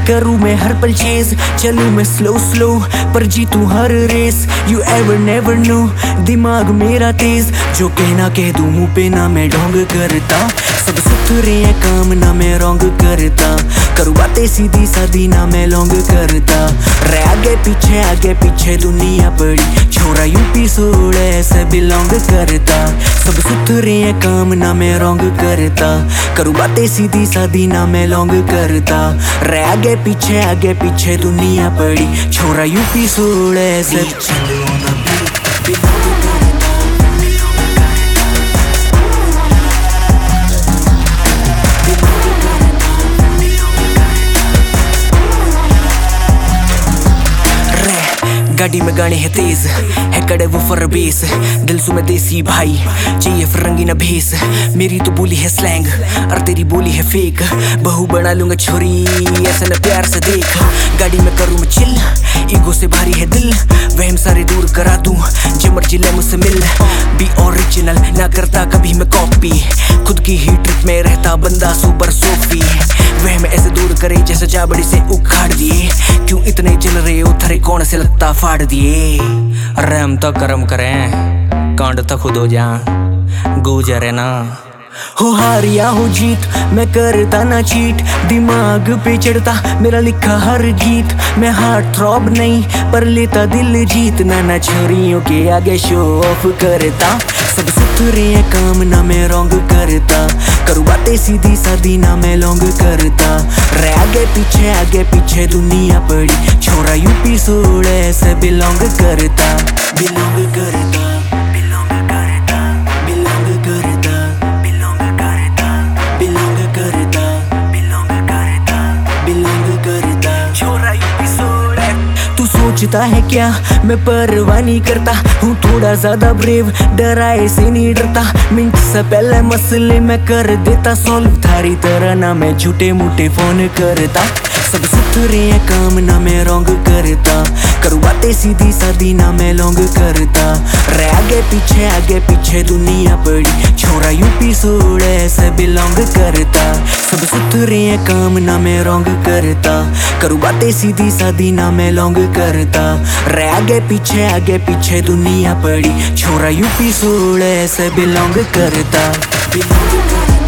करूँ मैं हर पल चेज, चलूँ मैं स्लो स्लो पर जीतूँ हर race. You ever never know, दिमाग मेरा तेज, जो कहना कह दूँ मुँह पे ना मैं ढोंग करता। सब सुथरे हैं काम ना मैं रोंग करता, करूँ बातें सीधी सादी ना मैं लॉन्ग करता। रे आगे पीछे दुनिया पड़ी, छोरा यूपी सोड़ा ऐसे बिलोंग करता। सब सुथरे हैं काम ना मैं रोंग करता, करूँ बातें सीधी सादी ना मैं लॉन्ग करता। रे आगे पीछे दुनिया पड़ी, छोरा यूपी सोड़ा ऐसे गाड़ी में गाने है तेज, है कड़े वो फर बेस, दिल सु में देसी भाई चाहिए फिर रंगीन भेस। मेरी तो बोली है स्लैंग और तेरी बोली है फेक, बहू बना लूंगा छोरी ऐसा न प्यार से देख। गाड़ी में करूँ मैं चिल, ईगो से भारी है दिल, वहम सारे दूर करा दूं जो मर्जी ले मुझसे मिल। बी ओरिजिनल ना करता कभी मैं कॉपी, खुद की ही ट्रिप में रहता बंदा सुपर सोफी। वहम ऐसे दूर करे जैसे चाबड़ी से उखाड़ दिए, क्यों इतने जल रहे हो थरे कौन से लगता फाड़ दिए। रहम तो करम करें कांड तो खुद हो जा गुजरे ना। हो हार या हो जीत मैं करता ना चीट, दिमाग पे चढ़ता मेरा लिखा हर गीत। मैं हार्ट थ्रॉब नहीं पर लेता दिल जीत, ना छोरियों के आगे शो ऑफ करता। सब सुथरे हैं काम ना मैं रोंग करता, करूँ बातें सीधी सादी ना मैं लॉन्ग करता। रे आगे पीछे दुनिया पड़ी, छोरा यूपी सोड़ा ऐसे बिलोंग करता। बिलोंग करता, बिलोंग करता, बिलोंग करता, बिलोंग करता, बिलोंग करता, बिलोंग करता, बिलोंग करता, छोरा यूपी सोड़ा। तू सोचता है क्या मैं परवाह नहीं करता, हूँ थोड़ा ज्यादा ब्रेव, डराए से नहीं डरता। मिनट से पहले मसले मैं कर देता सॉल्व, थारी तरह ना मैं झूठे मूठे फोन करता। सब सुथरे हैं काम ना मैं रोंग करता, करूँ बातें सीधी सादी ना मैं लॉन्ग करता। रे आगे पीछे दुनिया पड़ी, छोरा यूपी सोड़ा ऐसे बिलोंग करता। सब सुथरे हैं काम ना मैं रोंग करता, करूँ बातें सीधी सादी ना मैं लॉन्ग करता। रे आगे पीछे दुनिया पड़ी, छोरा यूपी सोड़ा ऐसे बिलोंग करता।